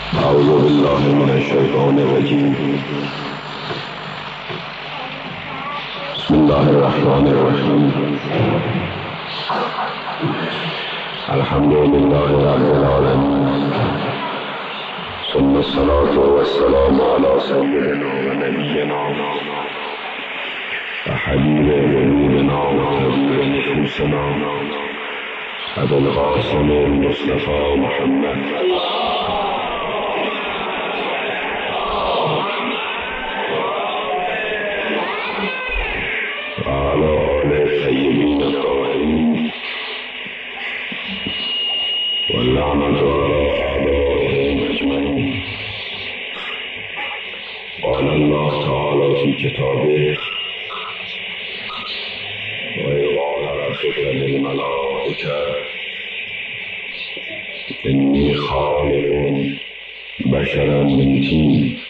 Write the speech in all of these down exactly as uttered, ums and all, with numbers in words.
أعوذ بالله من الشيطان الرجيم. بسم الله الرحمن الرحيم. الحمد لله رب العالمين، ثم الصلاة والسلام على سيدنا ونبينا وحبيب قلوبنا وطبيب نفوسنا أبي القاسم المصطفى محمد وعلى آله الطيبين الطاهرين واللعنة على أعدائهم أجمعين. قال الله تعالى في كتابه: وإذ قال ربك للملائكة إني خالق بشرا من طين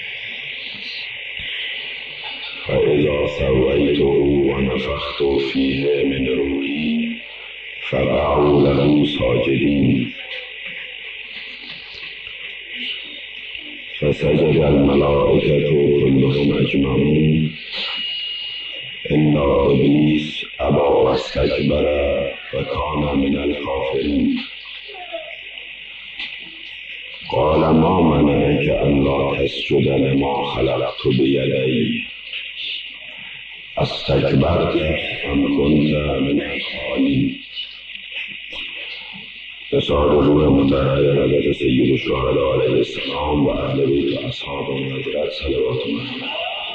فإذا سويته ونفخت فيه من روحي فقعوا له ساجدين. فسجد الملائكة كلهم أجمعون إلا إبليس أبى واستكبر وكان من الكافرين. قال: ما منعك ألا تسجد لما خلقت بيدي استكبرت أم كنت من العالين. نصار روح متحرر حضرت سید الشهداء علیه السلام و اهل بیت و اصحاب حضرت صلوات محمد.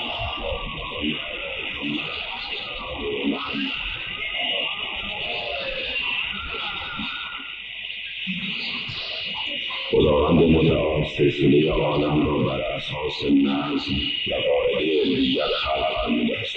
خداوند متعال سلسله عالم را بر اساس نظم و قاعده علمیت خلق فرموده است.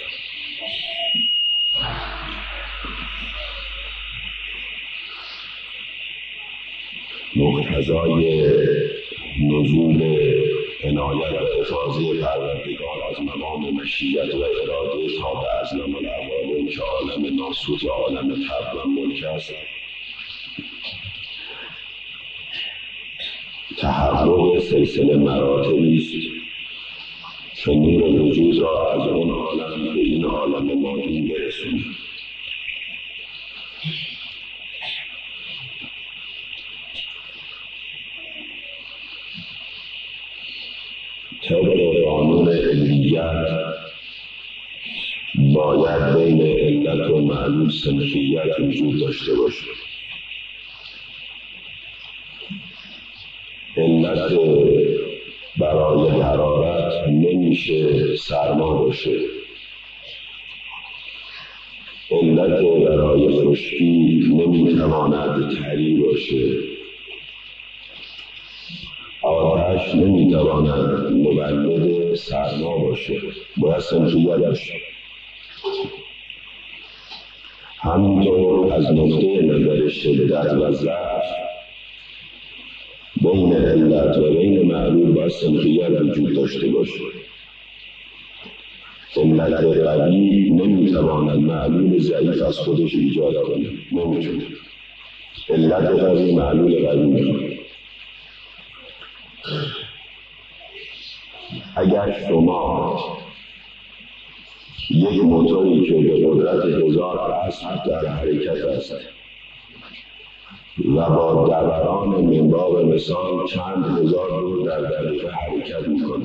مقتضای نزول عنایت و افاضه پروردگار از مقام مشیت و اراده تا به ازلم العوالم که عالم ناسوت و عالم طبع و ملک است، تحول سلسله مراتبی است که نور وجود را از اون عالم به این عالم مادی برسونه. طبق قانون علیت باید بین علت و معلول صنفیت وجود داشته باشه. علت برای حرارت نمیشه سرما باشه، علت برای خشکی نمیتواند تری باشه، آتش نمیتواند مولد سرما باشه، باید صنفیت باشه. همینطور از نقطه نظر شدت و ضعف بین علت و بین معلول باید صنفیت وجود داشته باشه. علت قوی نمیتواند معلول ضعیف از خودش ایجاد کنه، نمیتونه. علت قوی معلول قوی میخواد. اگر شما یک موتوری که به قدرت هزار اسب در حرکت است و با دوران منباب مثال چند هزار دور در دقیقه حرکت میکنه،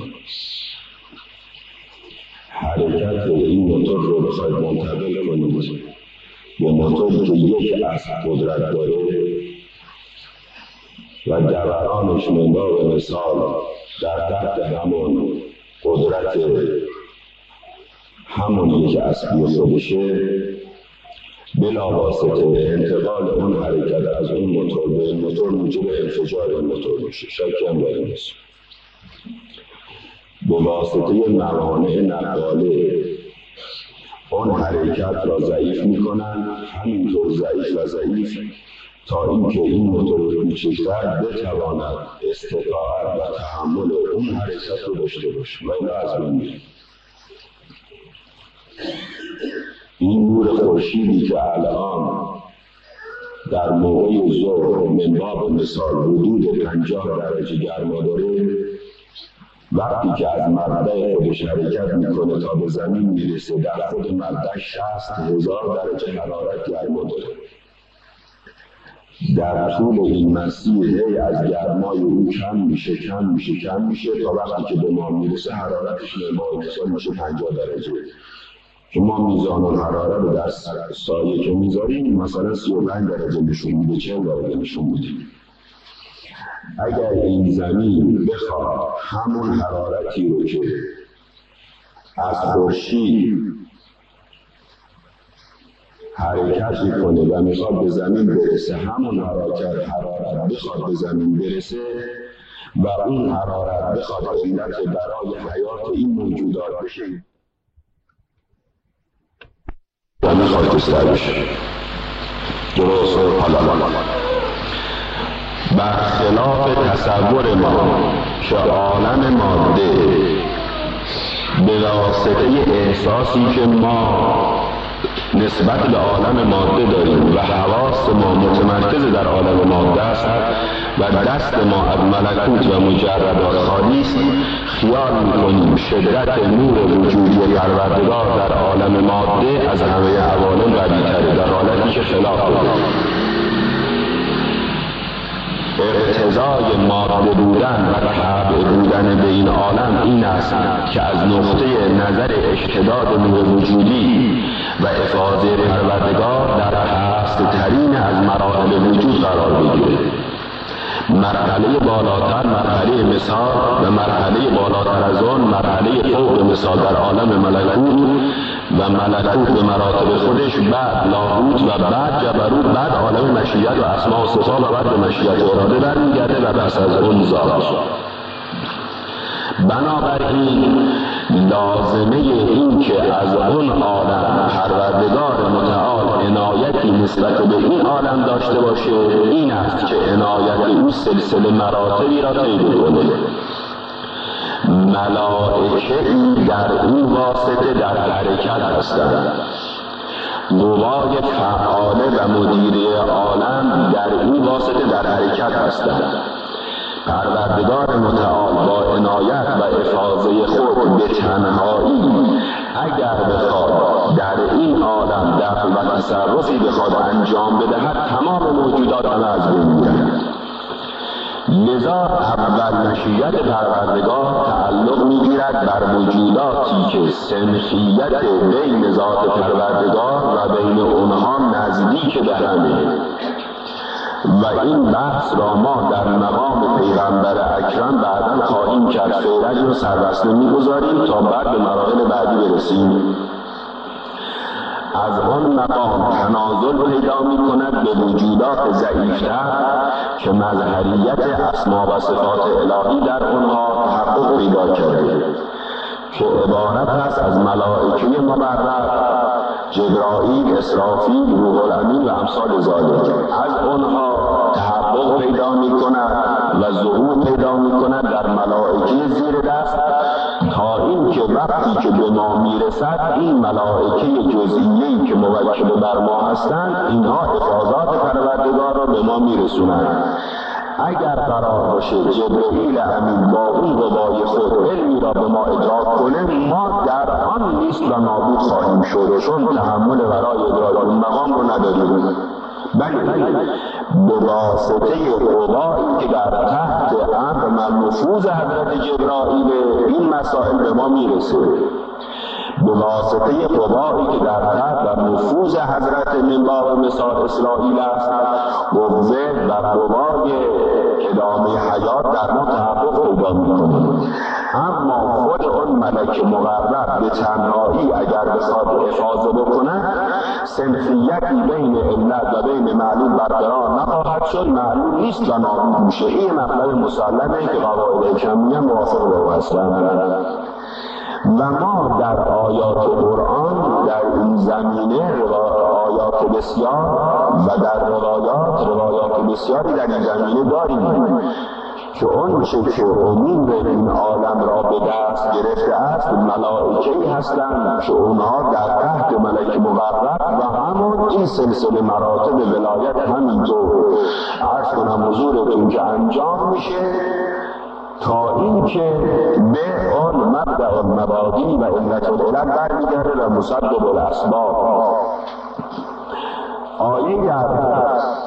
حرکت این موتور رو بخواید منتقل کنید به موتوری که یک اسب قدرت داره و دورانش منباب مثال در تحت همون قدرت همون یک اسبی خودشه، بلا واسطه انتقال اون حرکت از اون موتور به این موتور موجب انفجار این موتور میشه. شکی هم داره نیست. به واسطه موانع نقاله اون حرکت را ضعیف میکنن، همینطور ضعیف و ضعیف تا اینکه این موتور کوچکتر بتواند استطاعت و تحمل اون حرکت رو داشته باشه و این از بین میره. این نور خورشیدی که الان در موقع ظهر من باب مثال حدود پنجاه درجه گرما داره، وقتی که از مبدأ خودش حرکت میکنه تا به زمین میرسه در خود مبدأ شصت هزار درجه حرارت گرما داره. در طول این مسیر هی از گرمای او کم میشه کم میشه کم میشه تا وقتی که به ما میرسه حرارتش نمای مثال میشه پنجاه درجه. که ما میزان و حرارت رو در سایه که میذاریم مثلا سی و پنج درجه نشون میده، چهل درجه نشون میده. اگر این زمین بخواد همون حرارتی رو که از خورشید حرکت میکنه و میخواد به زمین برسه، همون حرکت حرارت بخواد به زمین برسه و اون حرارت بخواد علت برای حیات این موجودات بشه و میخواد کسر بشه. درست حالا برخلاف تصور ما که عالم ماده به واسطه احساسی که ما نسبت به عالم ماده داریم و حواس ما متمرکز در عالم ماده است و دست ما از ملکوت و مجردات خالی است، خیال میکنیم شدت نور وجودی پروردگار در عالم ماده از همه عوالم قوی‌تره، در حالتی که خلاف داریم. اقتضای ماده بودن و تابع بودن به این عالم این است که از نقطه نظر اشتداد نور وجودی و افاضه پروردگار در پست ترین از مراحل وجود قرار بگیره. مرحله بالاتر مرحله مثال و مرحله بالاتر از آن مرحله فوق مثال در عالم ملکوت و ملکوت به مراتب خودش، بعد لاهوت و بعد جبروت، بعد عالم مشیت و اسماء و صفات و بعد به مشیت اراده برمیگرده و بس از اون ذات. بنابراین لازمه این که از اون عالم پروردگار متعال عنایتی نسبت به این عالم داشته باشه این است که عنایت او سلسله مراتبی را طی کنه. ملائکه‌ای در این واسطه در حرکت هستند. قوای فعاله و مدیره عالم در این واسطه در حرکت هستند. پروردگار متعال با عنایت و افاضه خود به تنهایی اگر بخواد در این عالم دفع و تصرفی بخواد انجام بدهد تمام موجودات همه از بین می‌رند. لذا اول مشیت پروردگار تعلق میگیرد بر موجوداتی که سنخیت بین ذات پروردگار و بین اونها نزدیک به همه. و این بحث را ما در مقام پیغمبر اکرم بعداً خواهیم کرد. فعلا رو سربسته میگذاریم تا بعد به مراحل بعدی برسیم. از آن مقام تنازل پیدا می کند به وجودات ضعیفتر که مظهریت اسما و صفات الهی در آنها تحقق پیدا کرده که عبارت است از ملائکه مبرر، جبرائیل، اسرافیل، روح الامین و امثال ذالک. از آنها تحقق پیدا می کند و ظهور پیدا می کند در ملائکه زیر دست تا این که وقتی که به ما میرسد این ملائکه جزئیه‌ای که موکل بر ما هستند اینها افاضات پروردگار را به ما میرسونند. اگر قرار باشه جبرئیل امین با اون قوای خود علمی را به ما ادراک کنه ما در آن نیست و نابود خواهیم شد، چون تحمل برای ادراک اون مقام رو نداریم. بله به واسطه قوایی که در تحت امر و نفوذ حضرت جبرائیل این مسائل به ما میرسه، به واسطه قوایی که در تحت و نفوذ حضرت منبع مثال اسرائیل است، قوه و قوای ادامه حیات در ما تحقق پیدا می‌کنه. اما خود اون ملک مقرب به تنهایی اگر بخواد افاضه بکنه سنخیتی بین علت و بین معلوم برقرار نخواهد شد، معلوم نیست و نابود میشه. این مطلب مسلمه که قواعد کمیه موافق به او هستند. و ما در آیات قرآن در این زمینه آیات بسیار و در روایات روایات بسیاری در این زمینه داریم که اون چه که امور این عالم را به دست گرفته است ملائکه‌ای هستند که اونها در تحت ملک مقرب و همون این سلسله مراتب ولایت همینطور عرض کنم حضورتون که انجام میشه تا این که به آن مبدأ المبادی و علت العلل برمیگرده و مسبب الاسباب. آیه در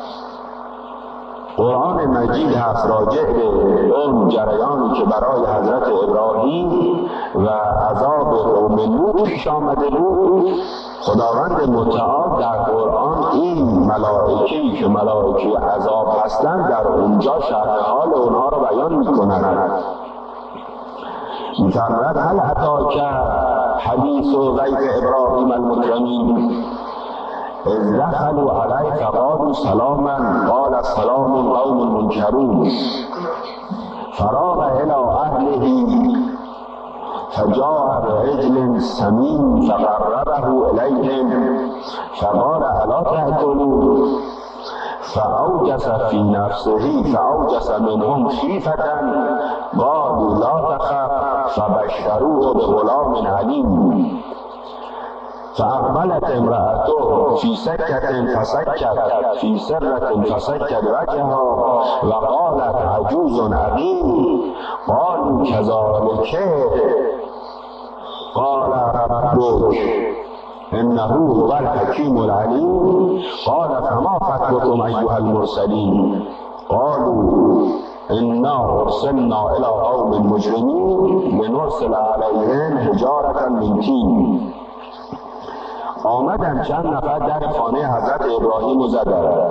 قرآن مجید هست راجع به اون جریانی که برای حضرت ابراهیم و عذاب قوم لوط پیش آمده بود. خداوند متعال در قرآن این ملائکه‌ای که ملائکه عذاب هستند در اونجا شرح حال اونها رو بیان می‌کنند. می‌فرماید هل اتاک حدیث ضیف ابراهیم المکرمین اذ دخلوا علیه فقالوا سلاما قال سلام قوم منکرون فراغ الی اهله فجاء بعجل سمین فقربه الیهم فقال الا تأکلون فأوجس في نفسه فأوجس منهم خیفة قالوا لا تخف فبشروه بغلام علیم فأقبلت امرأته في سكة فسكت في سرة فسكت وجهها وقالت عجوز عقيم قالوا كذلك قال ربك إنه هو الحكيم العليم قال فما خطبكم أيها المرسلين قالوا إنا أرسلنا إلى قوم مجرمين لنرسل عليهم حجارة من طين. آمدن چند نفر در خانه حضرت ابراهیم رو زدن.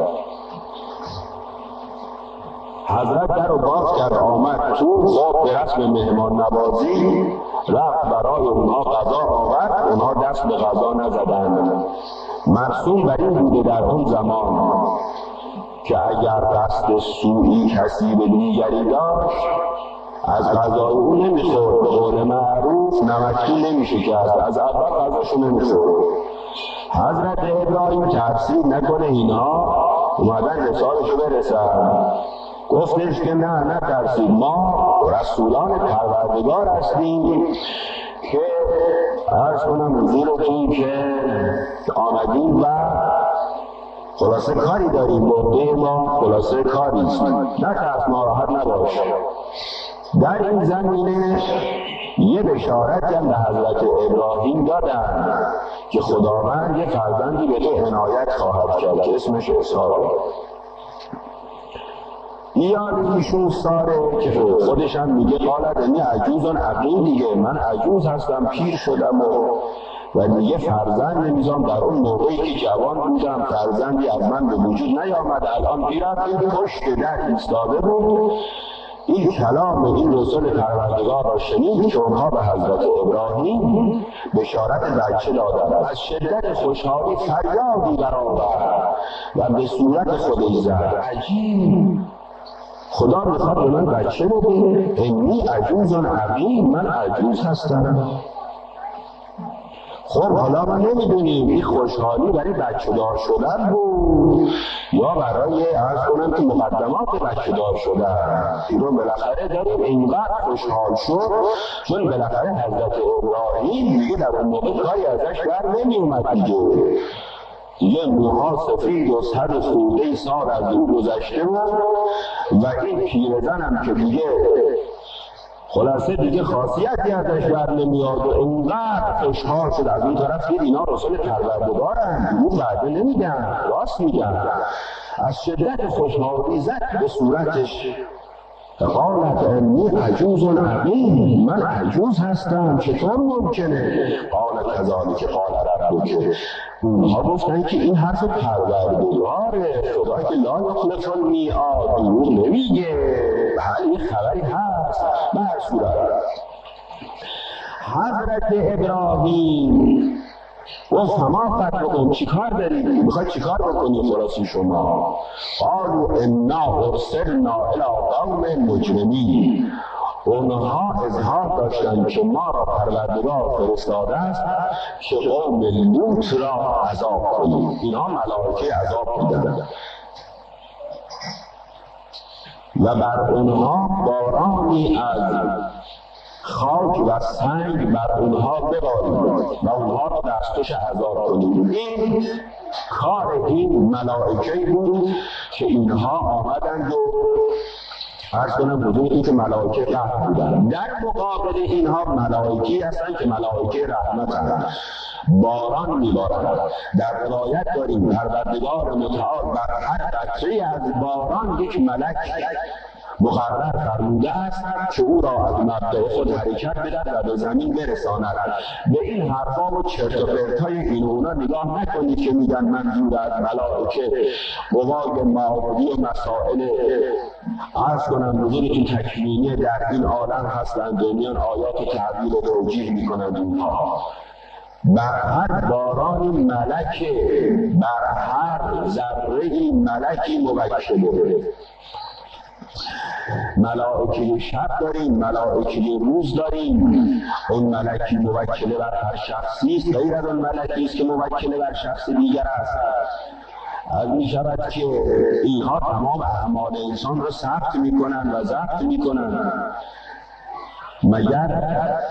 حضرت در رو باز کرد آمد تو، خب به رسم مهمان نوازی رفت برای اونها غذا آورد. اونها دست به غذا نزدن. مرسوم بر این بوده در اون زمان که اگر دست سوئی کسی به دیگری داشت از غذای او نمیخورد. به قول معروف نمکی نمیشه که از اول غذاشو نمیخورد. حضرت ابراهیم تفسیر نکنه اینا اومدن رسالشو برسن. گفتش که نه نه ترسید، ما رسولان پروردگار هستیم که عرض کنم حضورتون که آمدیم و خلاصه کاری داریم. برده ما خلاصه کاریست، نه ترس ناراحت نباش. در این زمینه یه بشارت هم به حضرت ابراهیم دادن که خداوند یه فرزندی به تو عنایت خواهد کرد که اسمش اسحاق. ایال ایشون ساره که خودش هم میگه قالت انی عجوزان عقیم، دیگه من عجوز هستم، پیر شدم و و دیگه فرزند نمیذارم. در اون موقعی که جوان بودم فرزندی از من به وجود نیامد، الان پیرم پشت در ایستاده بود. این کلام این رسول پروردگار را شنید که اونها به حضرت ابراهیم بشارت بچه دادند. از شدت خوشحالی فریادی برآورد و به صورت خودش زد عجیب، خدا میخواد به من بچه بده، انی عجوزان عقیم، من عجوز هستم. خب حالا ما نمیدونیم این خوشحالی برای بچه دار شدن بود یا برای عرض کنم که مقدمات بچه دار شدن. ایرون بالاخره داریم اینقدر خوشحال شد چون بالاخره حضرت ابراهیم دیگه در اون موقع کاری ازش بر نمی اومد دیگه دیگه موها سفید و صد خورده سال از او گذشته بود و این پیرزن هم که دیگه خلاصه دیگه خاصیتی ازش بر نمیاد و اینقدر خوشحال شد. از اون طرف دید اینا رسول پروردگارن، اون وعده نمیدن، راست میگن. از شدت خوشحالی زد به صورتش قالت انی عجوز عقیم، من عجوز هستم، چطور ممکنه؟ قالت کذالک قال ربک، اونها گفتن که این حرف پروردگاره، خدا که لا یخلف المیعاد، دروغ نمیگه، بله یه خبری هست. به هر صورت حضرت ابراهیم گفت فما فتوکم، چی کار دارید؟ میخواید چی کار بکنید خلاصی شما؟ قالوا انا ارسلنا الی قوم مجرمین، اونها اظهار داشتن که ما را پروردگار فرستاده است که قوم لوط را عذاب کنیم. اینها ملائکه عذاب میدادند. و بر اونها بارانی از خاک و سنگ بر اونها ببارید و اونها را دستکش عذاب کنید. این کار این ملائکه بود که اینها آمدند و عرض کنم حضور این که ملائکه رحمت بودند. در مقابل اینها ملائکی هستند که ملائکه رحمت هستند، باران میبارند. در روایت داریم پروردگار متعال بر هر قطره‌ای از باران یک ملک مقرر فرموده است که او را از مبدأ خود حرکت بدهد و به زمین برساند. به این حرفا و چرت و پرتای این اونا نگاه نکنید که میگن منظور از ملائکه قوای مادی و مسائل عرض کنم حضورتون تکوینی در این عالم هستند و میان آیات تعبیر و توجیه میکنند. اونها بر هر بارانی ملک، بر هر ذره‌ای ملکی موکله. ملائکه شب داریم، ملائکه روز داریم. اون ملکی موکله بر هر شخصی است، غیر از اون ملکی است که موکله بر شخص دیگر است. از می شود که اینها تمام اعمال انسان رو ثبت میکنن و ضبط میکنن. مگر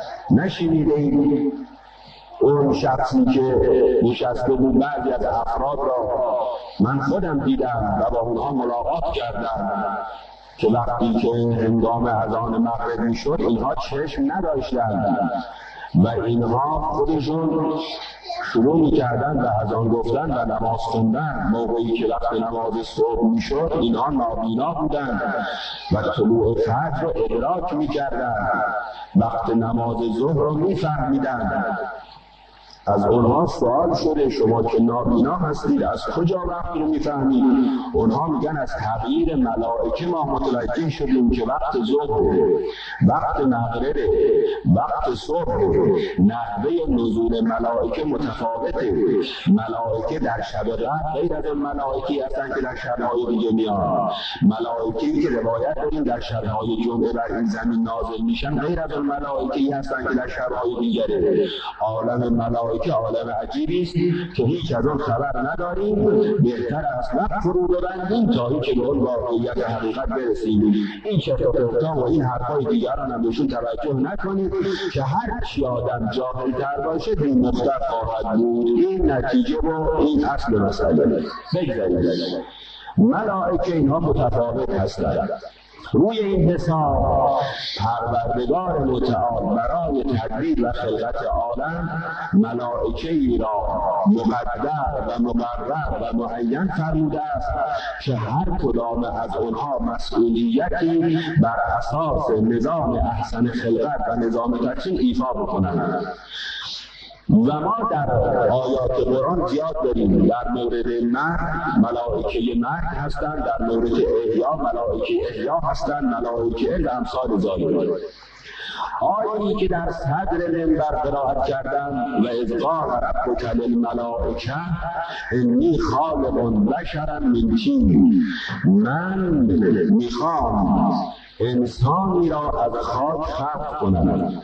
نشنیدید اون شخصی که نشسته بود بعضی از افراد را من خودم دیدم و با اونها ملاقات کردم که وقتی که هنگام اذان مغرب میشد اینها چشم نداشتند و اینها خودشون شروع میکردن به اذان گفتن و نماز خوندن. موقعی که وقت نماز صبح میشد اینها نابینا بودند و طلوع فجر رو ادراک میکردند، وقت نماز ظهر رو میفهمیدند. از اونها سوال شده شما که نابینا هستید از کجا وقت رو میفهمید؟ اونها میگن از تغییر ملائکه ما متوجه شدیم که وقت ظهر، وقت مغرب، وقت صبح، نحوه نزول ملائکه متفاوته. ملائکه در شب قدر غیر از ملائکه هستند که در شب‌های دیگه میان. ملائکه‌ای که روایت داریم در شب‌های جمعه بر این زمین نازل میشن غیر از ملائکه‌ای هستند که در شب‌های دیگره. عالم ملائکه که عالم عجیبی است که هیچ از آن خبر نداریم. بهتر است وقت فرو ببندیم تا اینکه به اون واقعیت حقیقت برسیم. این چرت و پرتا و این حرفای دیگران هم بهشون توجه نکنید که هر چی آدم جاهل‌تر باشه بی مختر خواهد بود. این نتیجه و این اصل مسئله. بگذارید ملائکه اینها متفاوت هستند. روی این حساب پروردگار متعال برای تدبیر و خلقت عالم ملائکه‌ای را مقدر و مقرر و معین فرموده است که هر کدام از آنها مسئولیتی بر اساس نظام احسن خلقت و نظام تکوین ایفا بکنند. و ما در آیات قرآن زیاد داریم در مورد مرد ملائکه مرد هستند، در مورد احیا ملائکه احیا هستند، ملائکه و امثال ذالک. آیاتی که در صدر منبر قرائت کردم و اذ قال ربک للملائکه انی خالق بشرا من طین، من میخوام انسانی را از خاک خلق کنم.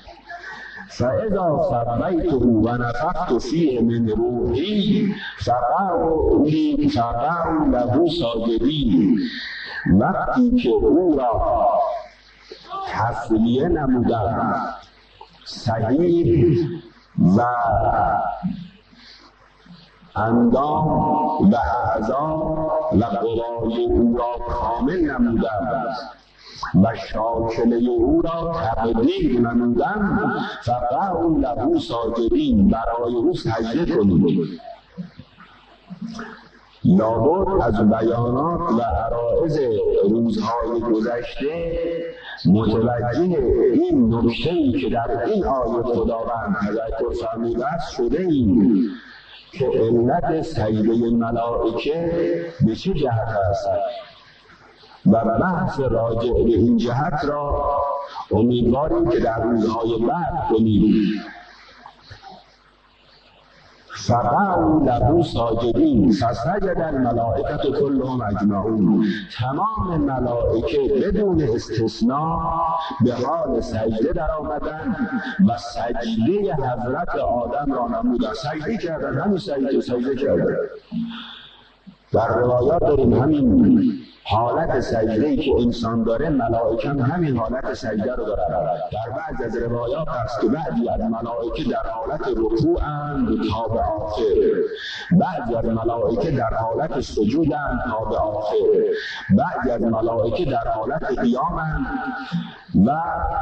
فاذا سویته و نفخت فیه من روحی فقعوا له ساجدین. وقتی که او را تصویه نمودم، صحیح و اندام و اعضا و قوای او را کامل نمودم و شاکله او را تقدیر نمودم. فقعوا له ساجدین، برای او سجده کنید. لابد از بیانات و عرائض روزهای گذشته متوجه این نکته‌ای که در این آیه خداوند تذکر فرموده است شده ایم که علت سجده ملائکه به چه جهت است و بحث راجع به این جهت را امیدواریم که در روزهای بعد کنیم. فقعوا له ساجدین فسجد الملائکة كلهم اجمعون. تمام ملائکه بدون استثناء به حال سجده در آمدن و سجده حضرت آدم را نمودن. سجده کردن، همین سجده سجده کردن. در روایات داریم همین حالت سجده‌ای که انسان داره ملائکه هم همین حالت سجده رو دارن. در بعض از روایات هست که بعضی از ملائکه در حالت رکوعند تا به آخر، بعضی از ملائکه در حالت سجودند تا به آخر، بعضی از ملائکه در حالت قیامند و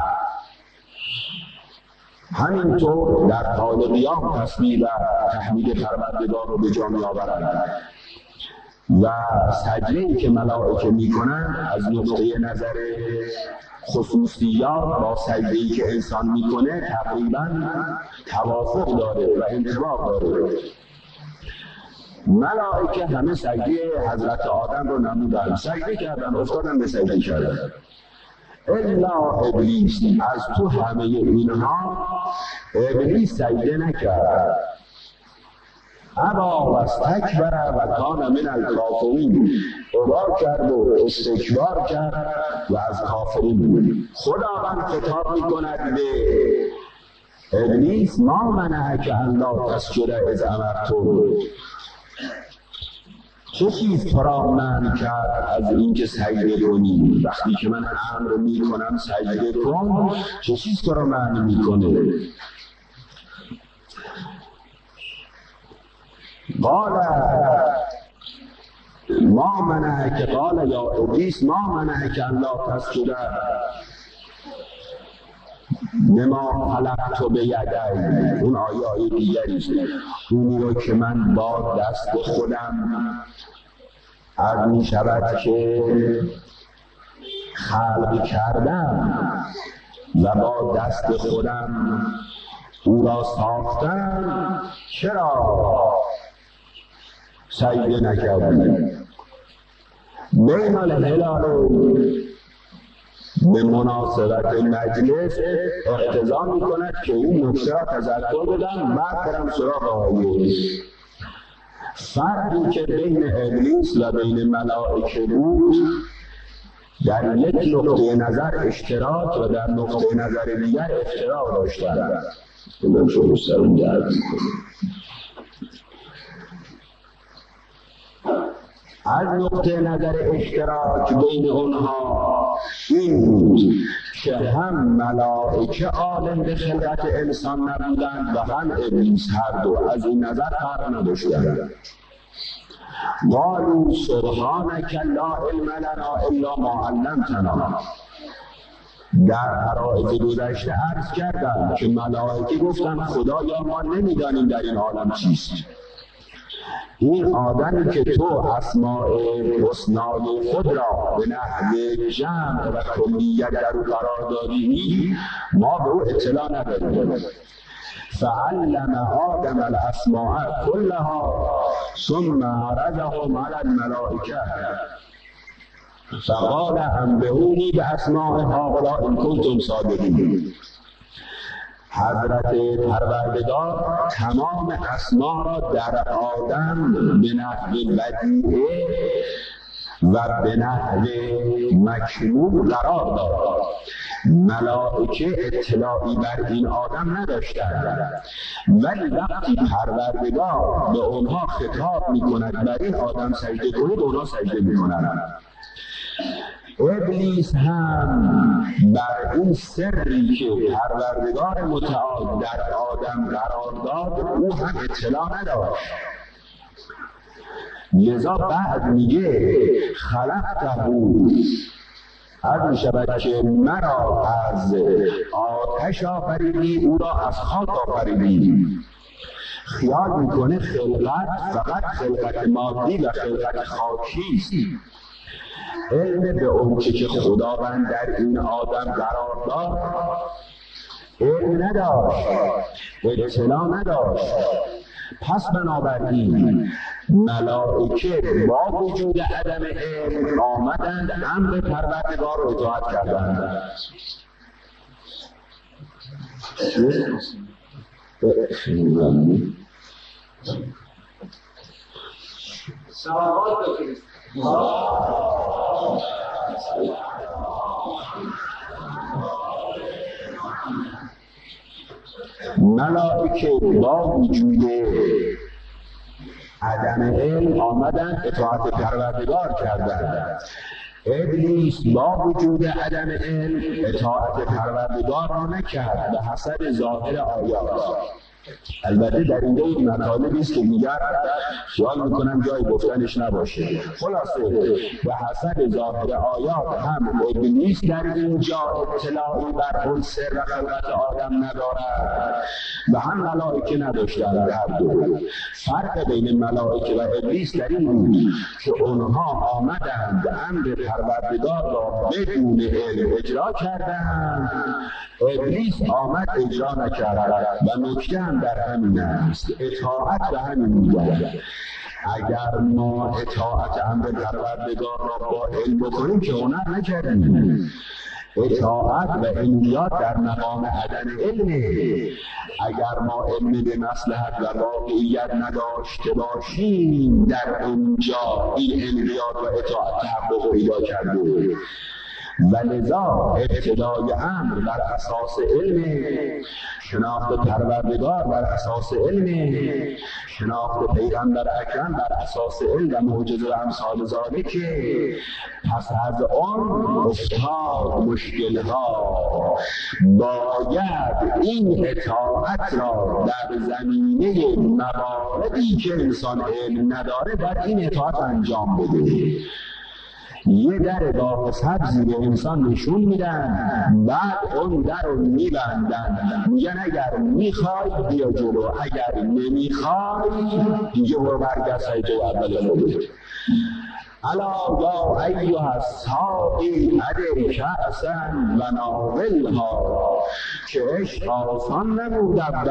همینطور در حال قیام تسبیح و تحمید پروردگار رو به جا می‌آورند. و سجده‌ای که ملائکه میکنن از نقطه نظر خصوصیات با سجده‌ای که انسان میکنه تقریبا توافق داره و انطباق داره. ملائکه همه سجده حضرت آدم رو نمودن، سجده کردن، افتادن به سجده کردن، الا ابلیس. از تو همه اینها ابلیس سجده نکرد. ابا و استکبر و کان من الکافرین، ابا کرد و استکبار کرد و از کافرین بود. خداوند خطاب میکند به ابلیس ما منعک ان لا تسجد اذ امرتک، چه چیز تو را منع کرد از اینکه سجده کنی؟ وقتی که من امر میکنم سجده کن، چه چیز تو را منع میکنه؟ قال ما منعک، قال یا ابلیس ما منعک ان لا تسجد بما خلقت بیدی. اون آیه آیه دیگری است، اونی رو که من با دست خودم عرض می شود که خلق کردم و با دست خودم او را ساختم، چرا سجده نکردی؟ بین الهلال به مناسبت مجلس اقتضا می کند که این نکته را تذکر بدم، بعد برم سراغ آیه. فرقی که بین ابلیس و بین ملائکه بود در یک نقطه نظر اشتراک و در نقطه نظر دیگر افتراق داشتند. این شروع سرون درد میکنه. از نقطه نظر اشتراک بین اونها این بود که هم ملائکه عالم به خلقت انسان نبودند و هم ابلیس، هر دو از این نظر فرق نداشتند. قالوا سبحانک لا علم لنا الا ما علمتنا. در عرایض گذشته عرض کردم که ملائکه گفتن خدایا ما نمیدانیم در این عالم چیست. این آدمی که تو اسماء حسنای خود را به نحو جمع و کلیت در او قرار دادی، ما به او اطلاع نداریم. فعلم آدم الاسماء كلها ثم عرضهم على الملائکه فقال انبئونی باسماء هؤلاء ان کنتم صادقین. حضرت پروردگار تمام اسما را در آدم به نحو بدیعه و به نحو مکنون قرار داد. ملائکه اطلاعی بر این آدم نداشتند، ولی وقتی پروردگار به اونها خطاب میکند بر این آدم سجده کنید، اونها سجده میکنند. ابلیس هم بر این سری که پروردگار متعال در آدم قرار داد او هم اطلاع نداشت. لذا بعد میگه خلقته، عرض می‌شود که مرا از آتش آفریدی، او را از خاک آفریدی. خیال میکنه خلقت فقط خلقت مادی و خلقت خاکی است. علم به اون چه که خداوند در این آدم قرار داد علم نداشت، اطلاع نداشت. پس بنابراین ملائکه با وجود عدم علم آمدند امر پروردگار رو اطاعت کردند. سلامات بکنید. ملائکه با وجود عدم علم آمدن اطاعت پروردگار کردند. ابلیس با وجود عدم علم اطاعت پروردگار را نکرد به حسب ظاهر آیات. البته در اینجا این مطالبی است که دیگر خیال میکنم جای گفتنش نباشه. خلاصه به حسب ظاهر آیات هم ابلیس در اینجا اطلاعی بر اون سر و خلقت آدم ندارد و هم ملائکه نداشتند. هر دو فرق بین ملائکه و ابلیس در این بود که اونها آمدند امر پروردگار را بدون علم اجرا کردند، ابلیس آمد اجرا نکرد. و نکته هم در همین است، اطاعت به همین می‌گوید. اگر ما اطاعت امر پروردگار را با علم بکنیم که هنر نکردیم. اطاعت و انقیاد در مقام عدم علمه. اگر ما علم به مصلحت و واقعیت نداشته باشیم در اونجا این انقیاد و اطاعت تحقق پیدا کرده. و لذا ابتدای امر بر اساس علم، شناخت پروردگار بر اساس علم، شناخت پیغمبر اکرم بر اساس علم و معجزه و امثال ذالک. پس از آن افتاد مشکل‌ها. باید این اطاعت را در زمینه مواردی که انسان علم نداره بر این اطاعت انجام بده. یه در باغ سبزی به انسان نشون میدن، بعد اون در رو میبندن، میگن اگر میخوای بیا جلو، اگر نمیخوای دیگه برو برگرد سعی تو اول خودت. الا یا ایها الساقی ادر کأسا و ناولها. که عشق آسان نبود اول،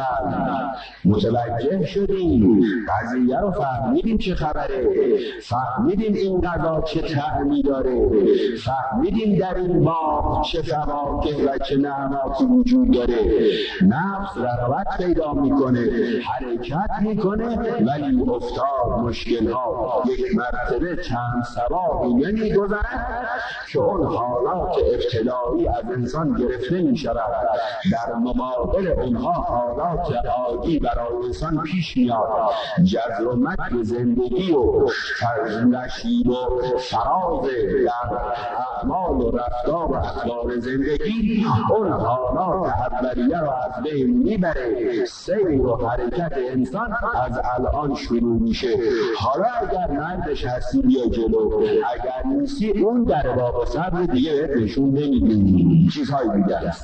متوجه شدیم، قضیه رو فهمیدیم چه خبره، فهمیدیم این غذا چه طعمی داره، فهمیدیم در این باغ چه فواکه و چه نعماتی وجود داره. نفس رغبت پیدا میکنه، حرکت میکنه، ولی افتاد مشکل‌ها. یک مرتبه چند سبابی نمی‌گذرد که اون حالات ابتدایی از انسان گرفته می‌شود، در مقابل اونها حالات عادی برای انسان پیش میاد. جذر و مد زندگی و نشیب و فراز در اعمال و رفتار و اخلاق زندگی اون حالات اولیه رو از بین میبره. سیر و حرکت انسان از الان شروع میشه. حالا اگر مردش هستی بیا جلو، اگر نیستی اون در باب صبر دیگه بهت نشون نمیدونی، چیزهای دیگر است.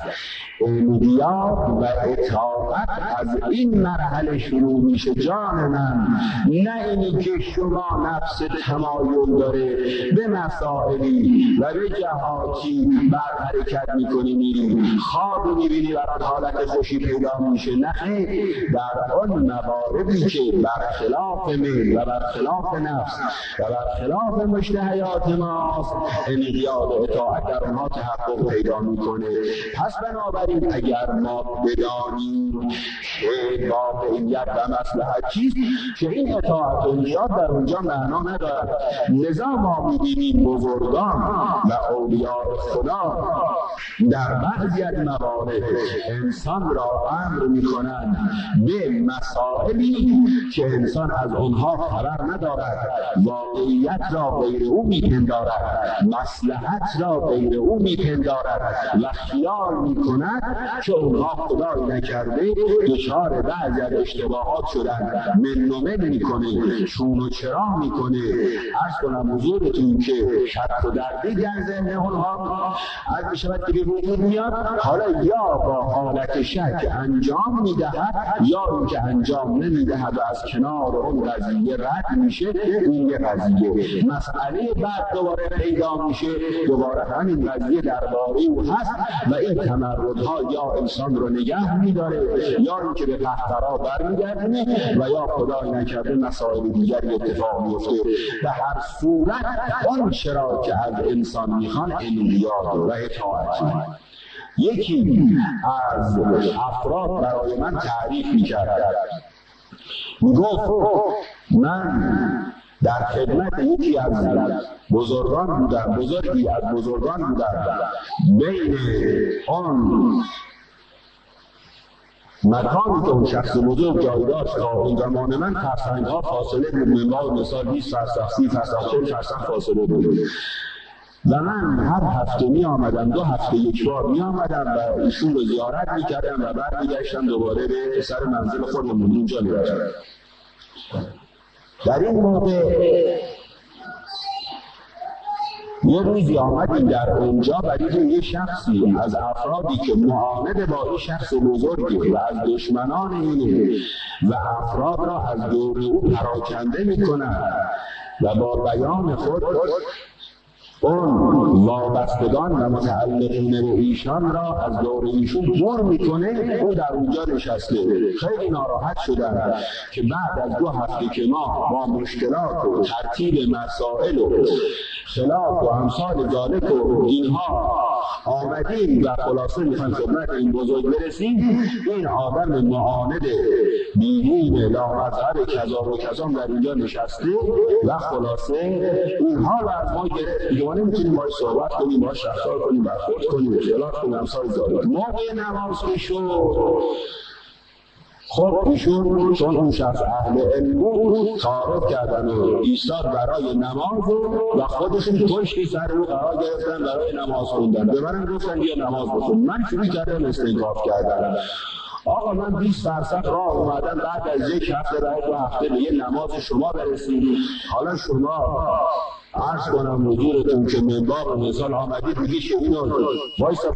انقیاد و اطاعت از این مرحله شروع میشه جان من. نه اینی که شما نفس تمایل داره به مسائلی و به جهاتی بر حرکت میکنی میری، خواب میبینی برات حالت خوشی پیدا میشه. نه خیر، در آن مواردی که برخلاف میل و برخلاف نفس و برخلاف مشتهیات ماست، انقیاد و اطاعت در آنها تحقق پیدا میکنه. پس بنابراین اگر ما بدانیم که واقعیت و مصلحت چیست، که این اطاعت و انقیاد در اونجا معنا ندارد. لذا ما می‌بینیم بزرگان و اولیاء خدا در بعضی از موارد انسان را امر می‌کنند به مسائلی که انسان از آنها خبر ندارد، واقعیت را غیر او می‌پندارد، مصلحت را غیر او می‌پندارد و خیال می‌کند که اونها خدایی نکرده دچار بعضی از اشتباهات شدن. من و من میکنه، چون و چرا میکنه. عرض کنم حضورتون که شک و دردی در ذهن اونها از بشود که به وجود میاد. حالا یا با حالت شک انجام میدهد یا اینکه انجام نمیدهد و از کنار اون قضیه رد میشه. این یه قضیه. مسئله بعد دوباره پیدا میشه، دوباره همین قضیه درباره او هست و این تمردها یا انسان رو نگه میداره یا اینکه به قهقرا برمیگردونه و یا خدای نکرده مسائل دیگری اتفاق میفته. به هر صورت آن چرا که از انسان میخوان انقیاد و اطاعت. یکی از افراد برای من تعریف میکرد، میگفت من در خدمت یکی از بزرگان بودم، بزرگی از بزرگان بودم. بین آن مکانی که اون شخص بزرگ جای داشت تا اون زمان من فرسنگ‌ها فاصله بود. منبع مثال بیست فرسخ، سی فرسخ، چهل فرسخ فاصله بود. و من هر هفته می آمدم، دو هفته یک بار می آمدم و ایشون رو زیارت می کردم و بعد می گشتم دوباره به سر منزل خودمون اینجا می رفتم. در این موقع یه روزی آمدیم در اونجا و دیدیم یه شخصی از افرادی که معاند با این شخص بزرگی و از دشمنان اینه و افراد را از دور او پراکنده میکنن و با بیان خود اون وابستگان و متعلقین به ایشان را از دور ایشون دور میکنه. او در اونجا نشسته. خیلی ناراحت شدن که بعد از دو هفته که ما با مشکلات و ترتیب مسائل و خلاف و امثال ذالک و اینها آمدیم و خلاصه میخوایم خدمت این بزرگ برسیم، این آدم معاند بیدین لامظهر کذا و کذا در اینجا نشسته و خلاصه اینها رو از ما گرفت. ما نمیتونیم باید صحبت کنیم، باید رفتار کنیم، برخورد کنیم، اختلاف کنیم، امثال ذالک. موقع نماز که شد، خب ایشون چون اون شخص اهل علم بود تعارف کردن و ایستاد برای نماز و خودشون پشت سر رو قرار گرفتن برای نماز خوندن. به منم گفتن بیا نماز بخون. من شروع کردم استنکاف کردن. آقا من بیست درصد راه اومدم بعد از یک هفته بعد دو هفته به یه نماز شما برسید. حالا شما عرض کنم حضورتون که من باب مثال آمدید میگی که اینو وایسا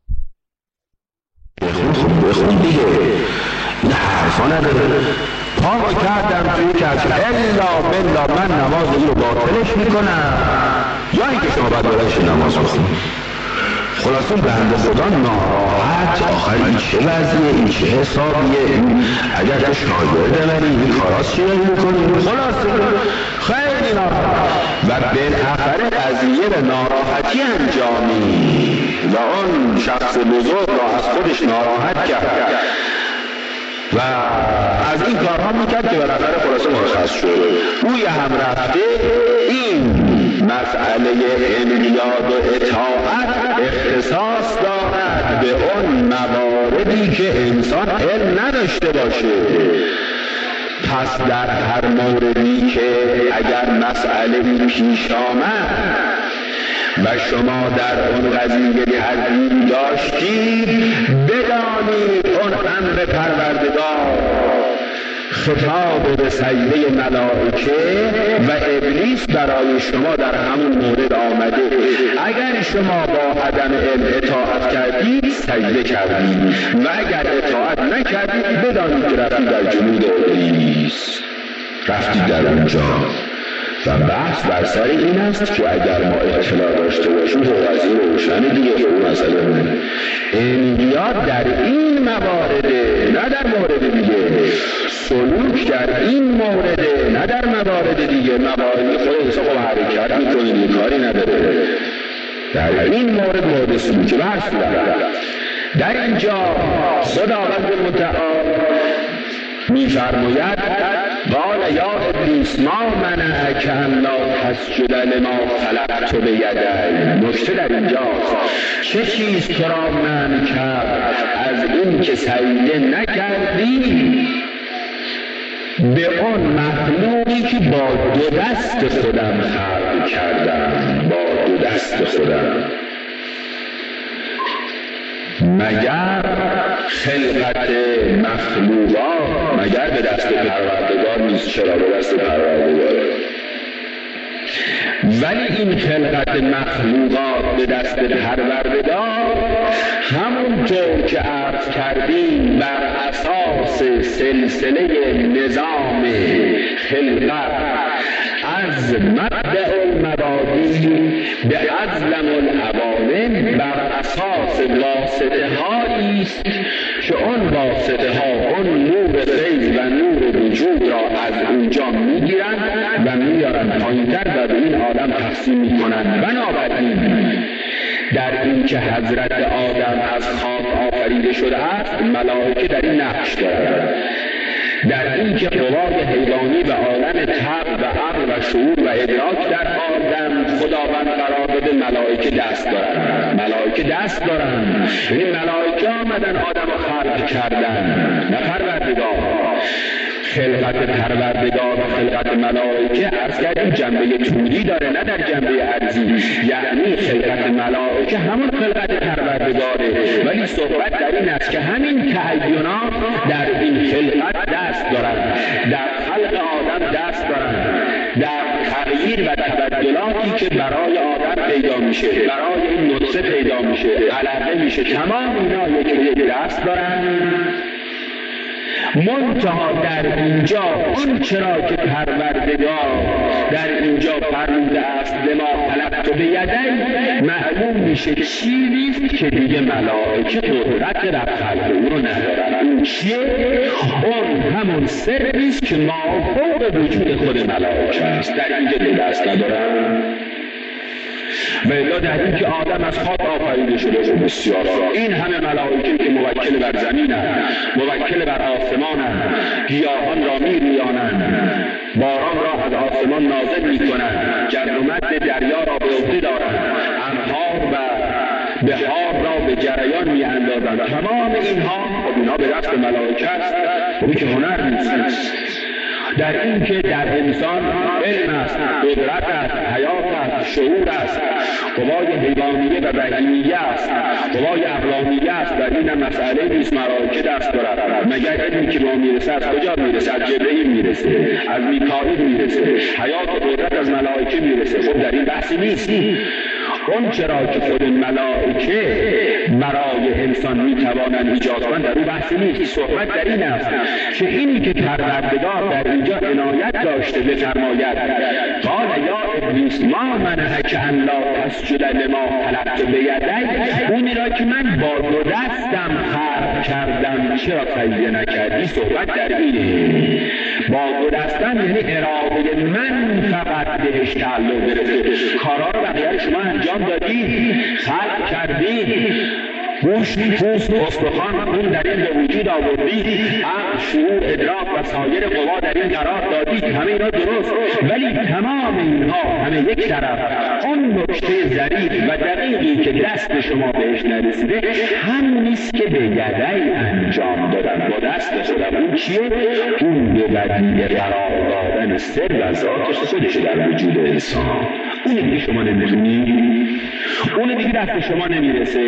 بخون دیگه، این حرفا نداره. پا کردم توی کچ الا بلا من نماز این رو باطلش میکنم یا اینکه شما باید برایش نماز بخونید. خلاصه بنده خدا ناراحت آخر این چه وضعیه، این چه حسابیه، اگر تو شاگرده ولی این کاراست چی رو میکنی؟ خلاصه خیلی ناراحت و بالاخره قضیه به ناراحتی انجامی و اون شخص بزرگ را از خودش ناراحت کرد و از این کارها میکرد که بالاخره خلاصه مرخص شد. روی هم رفته این مسئله انقیاد و اطاعت اختصاص دارد به اون مواردی که انسان علم نداشته باشه. پس در هر موردی که اگر مسئله پیش آمد و شما در اون قضیه تردید داشتید، بدانید اون امر پروردگار خطاب به سجده ملائکه و ابلیس برای شما در همون مورد آمده. اگر شما با عدم علم اطاعت کردید سجده کردید و اگر اطاعت نکردید بدانید که رفتید در جنود ابلیس، رفتید در اونجا. و بحث بر سر این است که اگر ما اطلاع داشته باشیم تو قضیه روشنه دیگه. که اون مسئله انقیاد در این موارده نه در مورد دیگه، سلوک در این مورده نه در موارد دیگه. مواردی خود حساب و حرکت میکنید کاری نداره. در این مورد مورد سلوک بحث داره. در اینجا خداوند متعال میفرماید قال یا ابلیس ما منعک ان لا تسجد لما خلقت بیدی. نکته در اینجاست چه چیز تو را منع کرد از این که سجده نکردی به اون مخلوقی که با دو دست خودم خلق کردم، با دو دست خودم. مگر خلقت مخلوقات مگر به دست پروردگار نیست؟ چرا به دست پروردگار؟ ولی این خلقت مخلوقات به دست پروردگار همونطور که عرض کردیم بر اساس سلسله نظام خلقت از مبدأ المبادی به ازلم العوالم بر اساس واسطه هایی است که اون واسطه ها اون نور فیض و نور وجود را از اونجا میگیرند و میارن پایین‌تر و به این عالم تقسیم میکنند. بنابراین در این که حضرت آدم از خاک آفریده شده است ملائکه در این نقش دارند. در این که قوای حیوانی و عالم طبع و عقل و شعور و ادراک در آدم خداوند قرار داده ملائکه دست دارن. ملائکه دست دارن یعنی ملائکه آمدن آدم رو خلق کردن، نه پروردگار. خلقت پروردگار و خلقت ملائکه عرض کردیم جنبه طولی داره نه در جنبه عرضی، یعنی خلقت ملائکه همون خلقت پروردگاره، ولی صحبت در این است که همین تعینات در این خلقت دست دارن، در خلق آدم دست دارن، در تغییر و تبدلاتی که برای آدم پیدا میشه، برای این نطفه پیدا میشه، علقه میشه، تمام اینا یک دست دارن. منتها در اینجا اون چرا که پروردگار در اینجا فرموده است لما خلقت بیدی، معلوم میشه چیزی که دیگه ملائکه قدرت رفع خلق اون رو ندارن. اون چیه؟ اون همون سری است که ما فوق وجود خود ملائکه است، در اینجا دیگه دست ندارن. و الا در این که آدم از خاک آفریده شده و بسیار این همه ملائکه که موکل بر زمینند، موکل بر آسمانند، گیاهان را می‌ریانند، باران را از آسمان نازل می‌کنند، جر و مد دریا را به عهده دارند، انهار و بحار را به جریان می‌اندازند. تمام اینها خب اینها به دست ملائکه است، خب که هنر نیست. در این که در انسان علم است، قدرت است، حیات است، شعور است، قوای حیوانیه و بهیمیه است، قوای عقلانیه است. در این هم مسئله نیست ملائکه دست دارد، مگر علمی که ما میرسه از کجا میرسه؟ از جبرئیل میرسه، از میکائیل میرسه، حیات و قدرت از ملائکه میرسه. خب در این بحثی نیست. اون چرا که خود ملائکه برای انسان میتوانند ایجاد کنند در اون بحثی نیست. صحبت در این است که اینی که پروردگار در اینجا عنایت داشته بفرماید قال یا ابلیس ما منعک ان لا تسجد لما خلقت بیدی، اونی را که من با دو دستم خلق کردم چرا سجده نکردی؟ صحبت در اینه. با دو دستم یعنی اراده من فقط بهش تعلق گرفته، کارا رو بقیه شما انجام دادی، خلق کردی، گوشت، پوست، استخوان، خون در این به وجود آوردی، عقل، شعور، ادراک و سایر قوا در این قرار دادی، همه اینا درست، ولی تمام اینها همه یک طرف اون نکته ظریف و دقیقی که دست شما بهش نرسیده هم نیست که به یدی انجام دادن با دست خودم. اون چیه؟ اون به بدیل قرار دادن سر و ذات خودش در وجود انسان. اون دیگه شما نمیتونی، اون دیگه دست شما نمیرسه،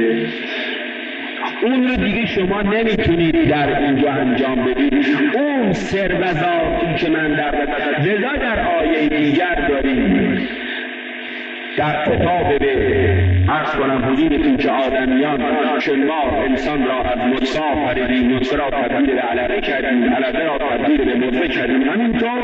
اون رو دیگه شما نمیتونید در اینجا انجام بدید. اون سر و ذاتی که من در لذا در آیه دیگر داریم در خطاب به عرض کنم حضورتون که آدمیان که ما انسان را از نطفه آفریدیم، نطفه را تبدیل به علقه کردیم، علقه را تبدیل به مضغه کردیم، همینطور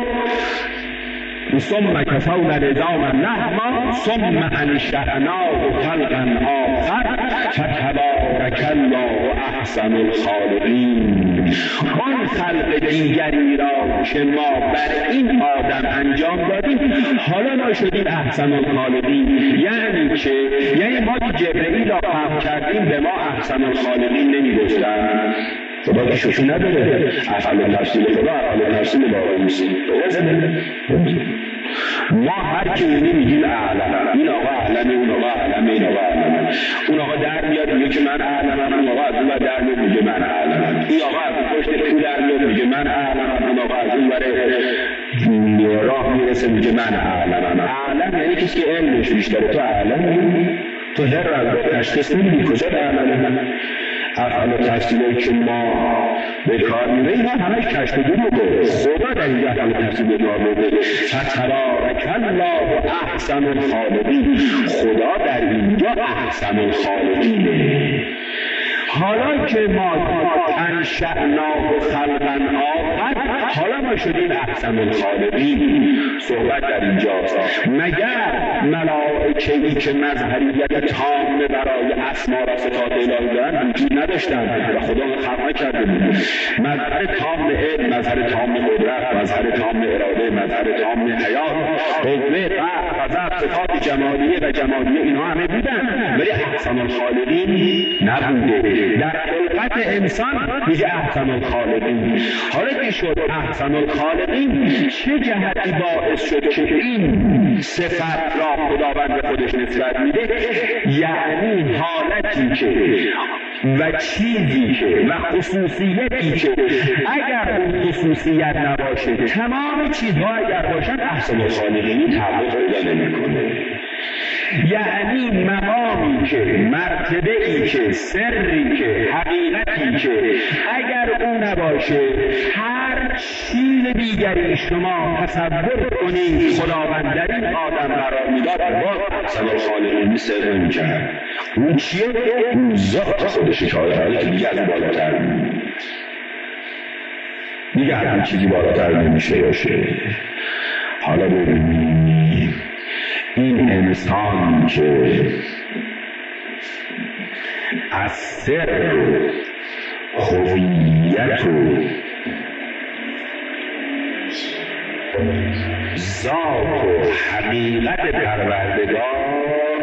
ثم کسونا العظام لحما ثم انشأناه خلقا آخر فتبارک الله احسن الخالقین. آن خلق دیگری را که ما بر این آدم انجام دادیم حالا ما شدیم احسن الخالقین، یعنی که یعنی ما که جبرئیل را خلق کردیم به ما احسن الخالقین نمیگفتن. خدا که شوخی نداره، افعال تفصیل خدا افعال تفصیل باقی نیست. ما هر کی میگیم اعلم، این آقا اعلمه، اون آقا اعلمه، این آقا اعلمه، اون آقا در میاد میگه که من اعلمم، اون آقا از اون در میاد میگه من اعلمم، این آقا از پشت کو در میاد میگه من اعلمم، اون آقا از اون بره راه میرسه میگه من اعلمم. اعلم یعنی کسی که علمش بیشتره. تو اعلم، تو هر از تشخیص نمیدی کجا اعلمم. افعال تفصیلی که ما به کار میبریم همش کشف و دروغه. خدا در این افعال تفصیلی به کار میبره فتبارک الله احسن الخالقین. خدا در اینجا احسن الخالقینه. حالا که ما انشأناه خلقا آخر، حالا ما شدیم احسن الخالقین. صحبت در اینجاست. مگر ملائکه‌ای که مظهریت تام برای اسما و صفات الهی دارن وجود نداشتن و خدا خلق کرده بود؟ مظهر تام علم، مظهر تام قدرت، مظهر تام اراده، مظهر تام حیات، قوه، قدرت، صفات جمالیه و جمالیه اینها همه بودن، ولی احسن الخالقین نبوده. در خلقت انسان میگه احسن الخالقین. حالا که شد احسن الخالقین، چه جهتی باعث شد که این صفت را خداوند به خودش نسبت میده؟ یعنی حالتی که و چیزی که و خصوصیتی که اگر اون خصوصیت نباشه تمام چیزها اگر باشن احسن خالقینی تعلق پیدا نمیکنه. یعنی مقامی که مرتبه ای که سری که حقیقتی که اگر اون نباشه هر چیز دیگری شما تصور کنید خداوند در این آدم قرار میداد باز احسن الخالقین سر نمی‌کرد. اون چیه؟ اون ذات خودشه که آدم دیگه از بالاتر دیگه هر چیزی بالاتر نمیشه باشه. حالا ببینید این انسان که از سر و هویت و ذات و حقیقت پروردگار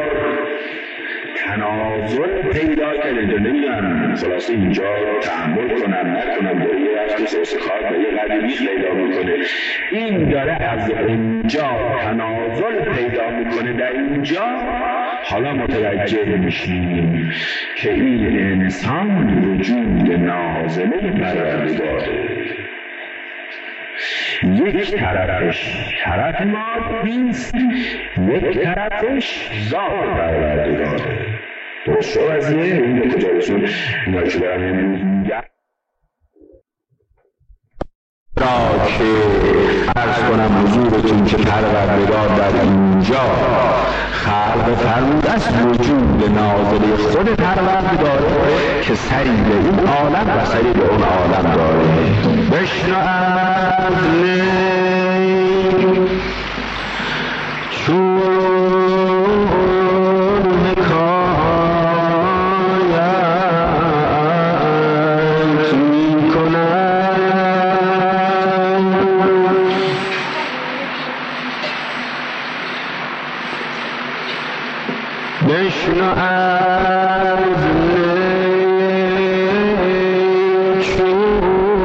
تنازل پیدا کرده. نمیدونم خلاصه اینجا تحمل کنم نکنم داره یه وقتی سوس خواهد و یه قدیمی پیدا میکنه. این داره از اونجا تنازل پیدا میکنه در اینجا. حالا متوجه میشیم که این انسان وجود نازله پروردگاره. یک طرفش طرف مادیست، یک طرفش ذات پروردگاره. درست شو وزیه این به کجا رسول اینا که دارم امروز میگم را که عرض کنم حضورتون که پروردگار در اینجا خلق فرموده است وجود نازله خود پروردگاره که سری به این عالم و سری به اون عالم داره. بشنو از نی چون حکایت می کنم بشنو از نی چون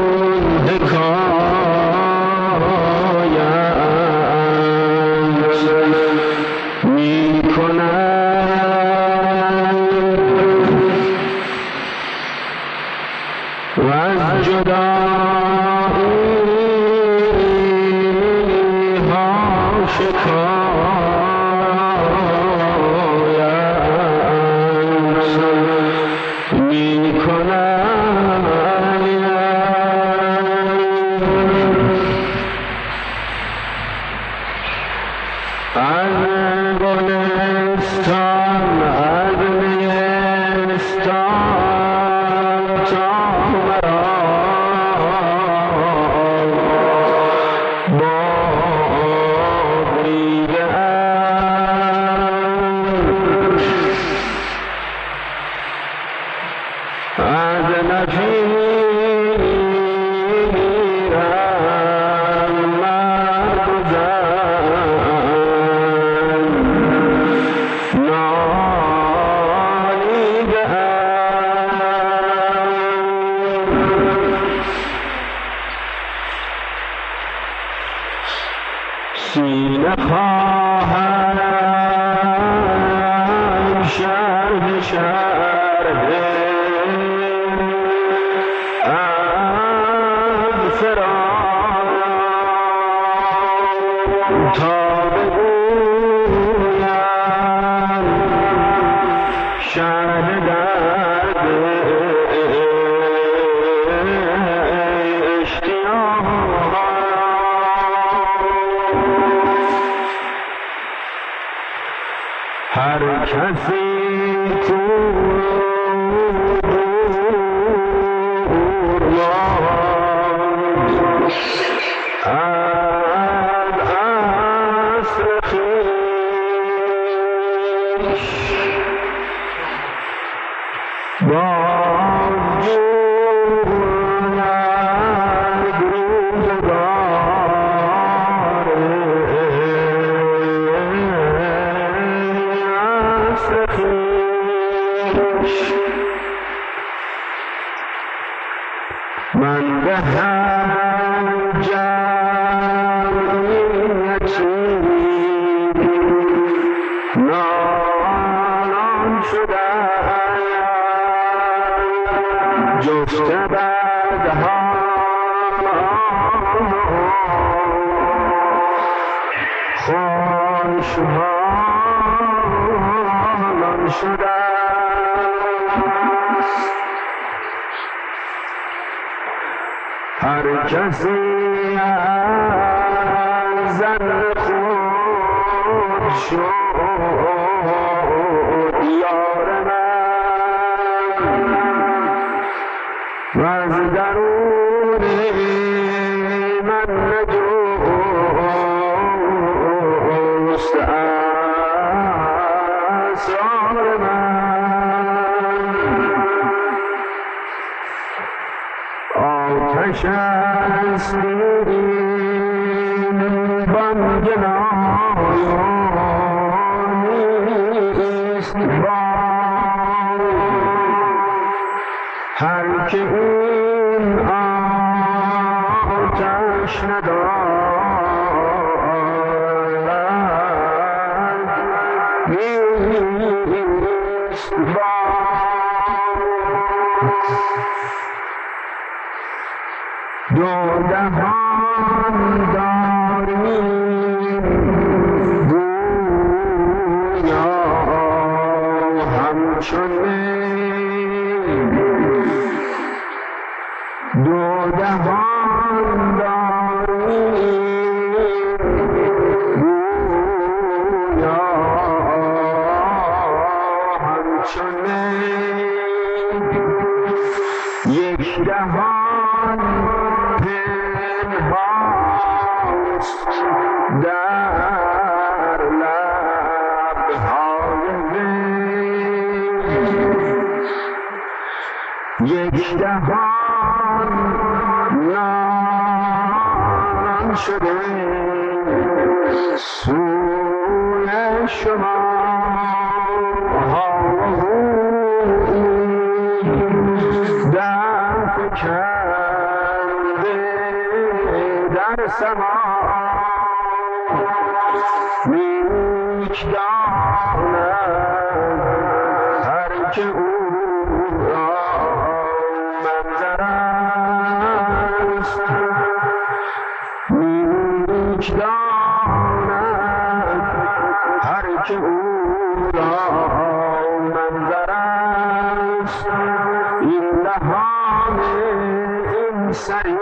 حکایت می کنم و از جدایی ها شکایت می کنم. از گلستان از نیستان تا مرا باد دیده‌اند. از نفیرم مرگزن نالیده‌اند. سینه خواهم شرح شرح از فراق تا بگویم شرح درد اشتیاق. هر کسی کو دور ماند از اصل خویش باز جوید روزگار اصل خویش. من به هر جمعیتی نالان شدم جفت بدها خوشحالان شدند هر کسی از زن خود شد یار من و از درون من نجست اسرار من آتش است این بانگنایانیست هر که این آتش ندارد نیست دو دهان داریم گویا همچون دو دهان داریم گویا همچون یک دهان پنهاست در لبهای وی یک دهان نان شده سوی شما در فکنده در سما نیک داند هر که او را منظر است نیک داند هر که او را منظر است این دهان این سری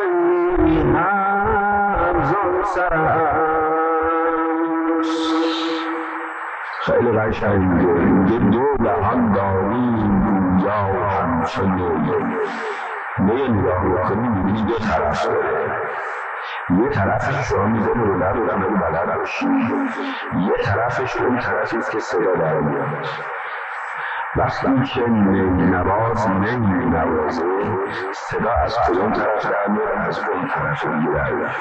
هم زن سر است خیلی قشنگه میگه دو دهان داریم گویا همچون نه نگاه میکنی میبینی دو طرف داره یه طرفش شما میزنی رو لب و رو بلد باشی یه طرفش اون طرفیست که صدا در میاد وقتی که نواز نمی نوازه صدا از کدوم طرف در میاد از اون طرف دیگه در میاد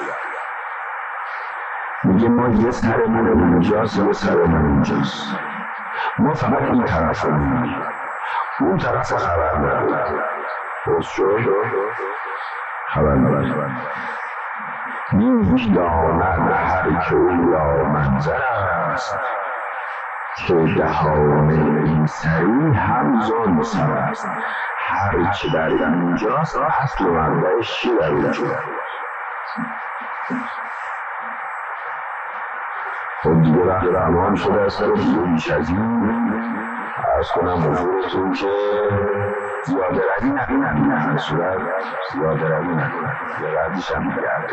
میگه ما یه سرمون اونجاست یه سرمون اینجاست ما فقط این طرف رو میبینیم اون طرف خبر نداریم درست شد خبر نداریم نیک داند هر که او را منظر است که دهان این سری هم زن سر است هر چه در اینجاست اصل و منبعش چی در اینجا خب دیگه وقت تمام شده است که دیگه بیش از این عرض کنم حضورتون که زیاده روی نکنن در هر صورت زیاده روی نکنن یه ردیش هم میگرده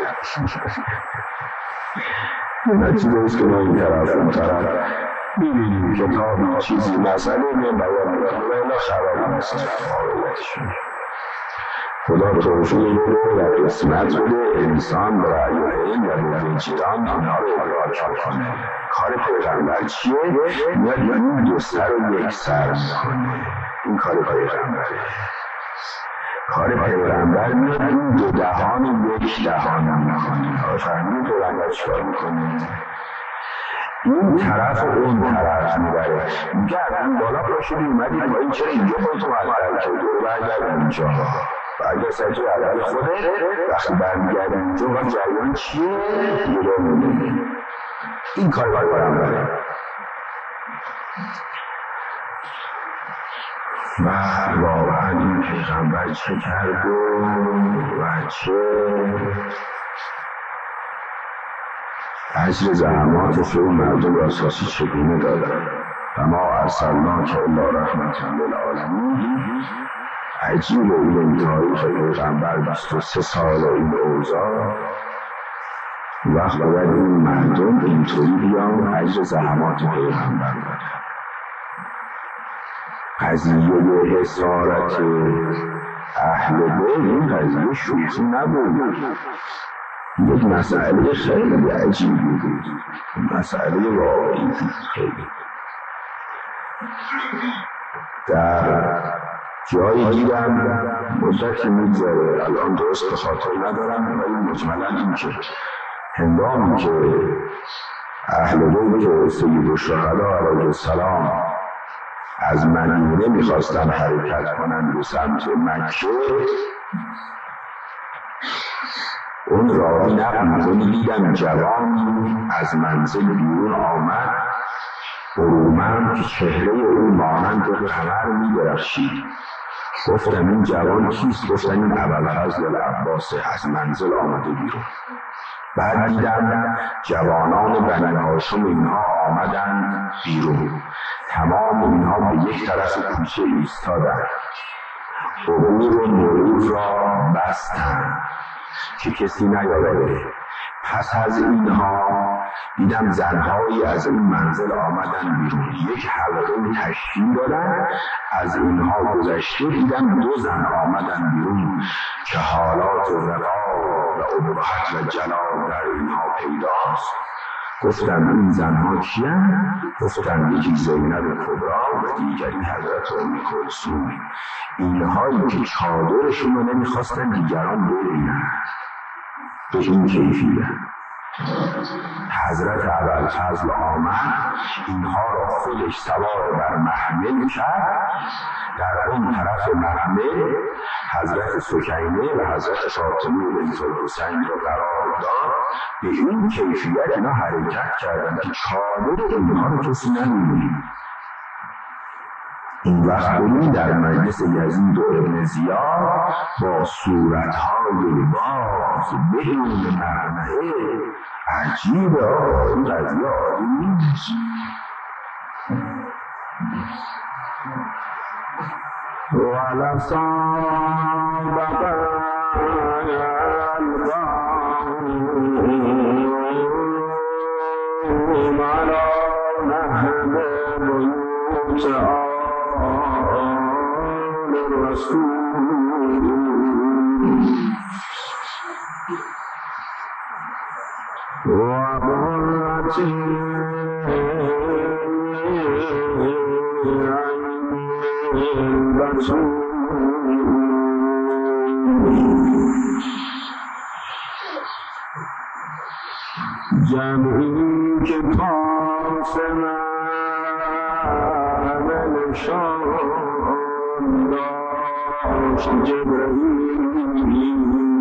نتیجه است که ما این طرف اون طرف میبینیم کتابی چیزی مسئله میان بیان میکنه و اینا خراب هست قابلیتشون خدا توفیق بده و قسمت بده انسان به رأی و علم و به وجدان اینها رو ادراک کنه کار پیغمبر چیه؟ میاد این دو سر و یک سر میکنه این کار پیغمبره کار پیغمبر میاد این دو دهان و یک دهان میکنه آفرین پیغمبر چیکار میکنه؟ این طرف و اون طرف میبره میگه این بالا پاشدی اومدی با این چرا اینجا خودتو معطل کردی رو برگرد اینجا و اگر سجی اول خوده وقتی برمیگرد اینجا و جریان چیه یه رو میبینی این کار باید برم بره و واقعا این پیغمبر چه کرد و و چه اجر زحماتش رو مردم را اساسی چگونه دادن. و ما ارسلناک الا رحمة للعالمین. عجیب این تاریخ پیغمبر بیست و سه سال این اوضاع وقت باید این مردم اینطوری بیان اجر زحمات پیغمبر دادن. قضیه حسارت اهل بیت این قضیه شوخی نبود، یک مسئله خیلی عجیبی بود، مسئله واقعی خیلی. در جایی دیدم مدتی میگذره الان درست به خاطر ندارم، ولی مجملا این که هنگامی که اهل بیت سید الشهدا علیه السلام از مدینه میخواستن حرکت کنند به سمت مکه، اون راوی نقل میکنه دیدم جوانی از منزل بیرون آمد برومند که چهره او مانند قمر میدرخشید. گفتم این جوان کیست؟ گفتن این ابوالفضل العباس از منزل آمده بیرون. بعد دیدم جوانان بنی هاشم اینها آمدن بیرون، تمام اینها به یک طرف کوچه ایستادن، عبور و مرور را بستن که کسی نیاوره. پس از اینها دیدم زنهایی از این منزل آمدن بیرون، یک حلقه تشکیل دادن، از اینها گذشته دیدم دو زن آمدن بیرون که حالات وقار و ابهت و جلال در اینها پیداست. گفتم این زنها کیان؟ گفتم یکی زینب کبرا و دیگری حضرت ام کلثوم. اینهایی که چادرشون رو نمیخواستن دیگران ببینن به این کیفیت. حضرت ابوالفضل آمد اینها را خودش سوار بر محمل کرد، در اون طرف محمل حضرت سکینه و حضرت فاطمه بنت الحسین را قرار داد. به این کیفیت اینا حرکت کردند که چادر اینها رو کسی نمی‌بینه. این وقت بودیم در مجلس یزید و ابن زیاد با صورتهای باز بدون معنی. عجیبه آقا این قضیه عادی نیست. ولسان بقى القوم على نهب بيوت وبرت جمعی که قاسم عمل شان داشت جبرئیل،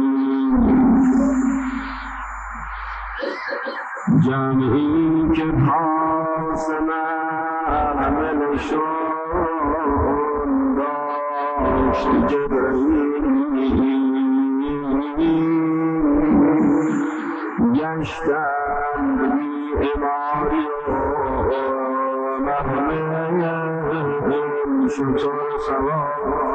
جمعی که قاسم عمل شان داشت جبرئیل، گشتند بی عماری و محمل شطور سوار.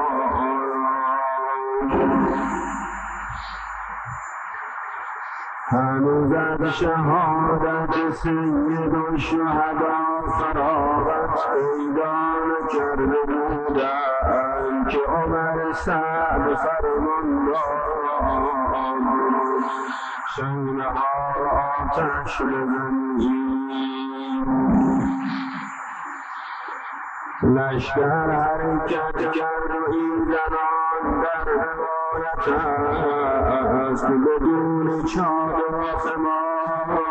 هنوز از شهادت سید الشهدا فراغت پیدا نکرده بودند که عمر سعد فرمان داد خیمه ها را آتش بزنید. لشکر حرکت کرد و این زنان در روایت است بدون چادر و خمار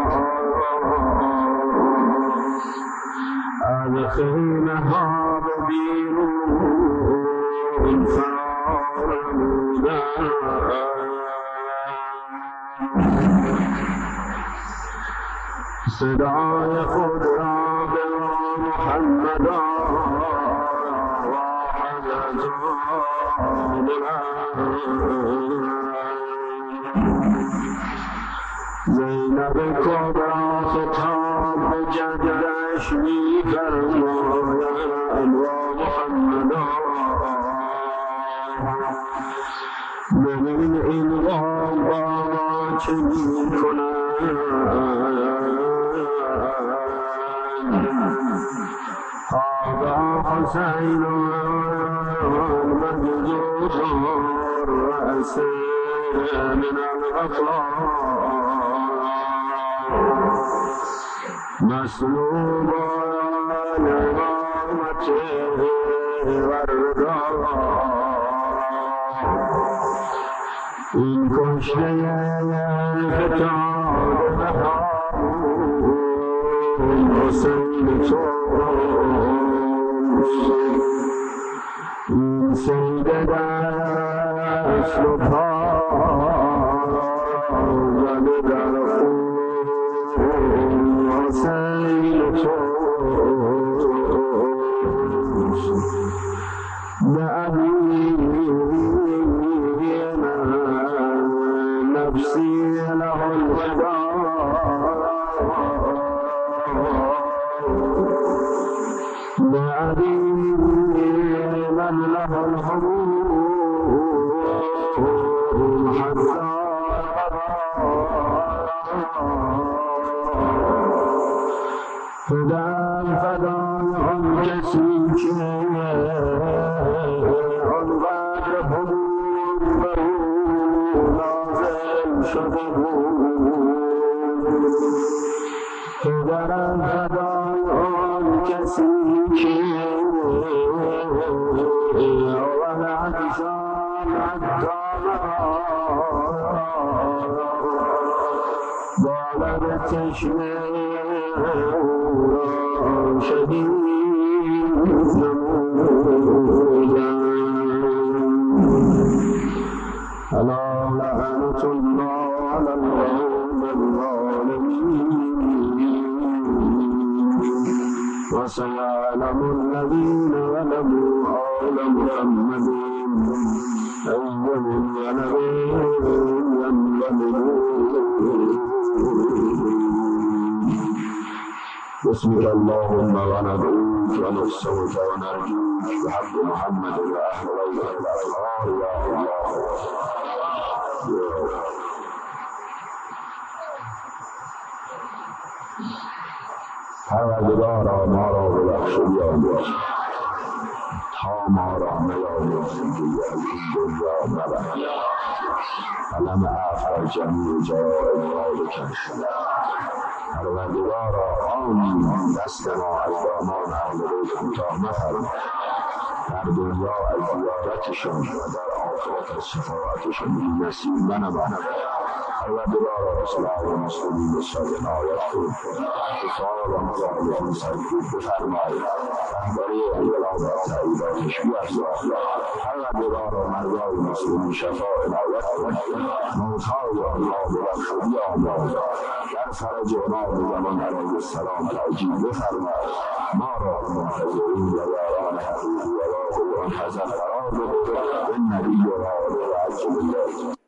از خیمه ها به بیرون فرار بودند. صدای خود را به محمد زینب کبرا خطاب به جدش می فرماید و محمدا ببین این قوم با ما چه می کنند آقا حسین مجدود رأس من الغفلان مسلوب الامامت والرضا این کشته فتاد بهارون حسین تو این سید دست و پا زده در خون حسین تو به ابی من نفسی له الفدا به ابی من له الحبوب حتی خدام فدای آن کسی که آنقدر حبوب به او نازل شده بود خدام فدای آن کسی که آورد شان حتی بالد چشمه شدید نمودن الا لعنة الله على القوم الظالمين وسيعلم الذين ظلموا حول محمد أي منقلب ينقلبون بسمك اللهم وندعوك ونستغفرك ونرجوك بحق محمد وأهل بيته الأطهار يا الله پروردگارا ما را ببخش و بیامرز تا ما را نیامرزی که از این دنیا مبر علم عفو جمیع جرائم ما بکش پروردگارا آمین دست ما از دامان اهل بیت کوتاه مفرما در دنیا از زیارتشان و در آخرت از شفاعتشان بی نصیب منما پروردگارا اصلاح مسلمین سال عنایت کن افعال صالحین سرکوب بفرمای رهبری انقلاب تأییداتش بیفزای پروردگارا مردای مسلمین شفا عنایت کن موتای آنها ببخش و بیامرز در فرج امام زمان علیه السلام العجیب بفرمای ما را منتظرین و یاران حقیقی و واقعی آن حضرت قرار بده بالنبی و آله و عجل الله